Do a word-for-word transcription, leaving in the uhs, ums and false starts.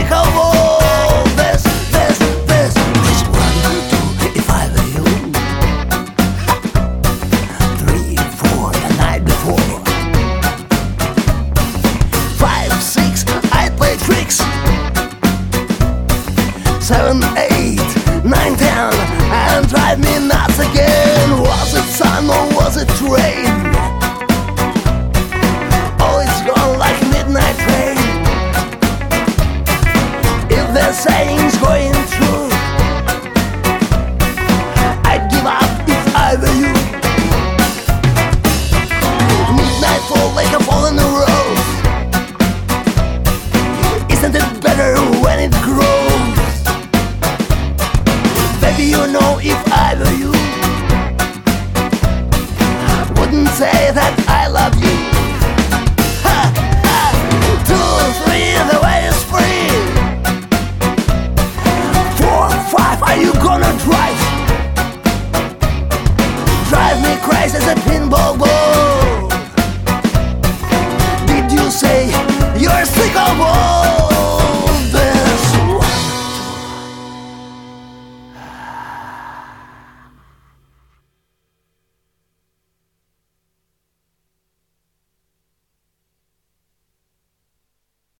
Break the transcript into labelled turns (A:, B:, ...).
A: think of all this, this, this. This one, two, if I were you. Three, four, the night before. Five, six, I play tricks. Seven, eight, nine, ten, and drive me nuts again. Was it sun or was it rain? Oh, it's gone like a midnight train. If the saying's going true,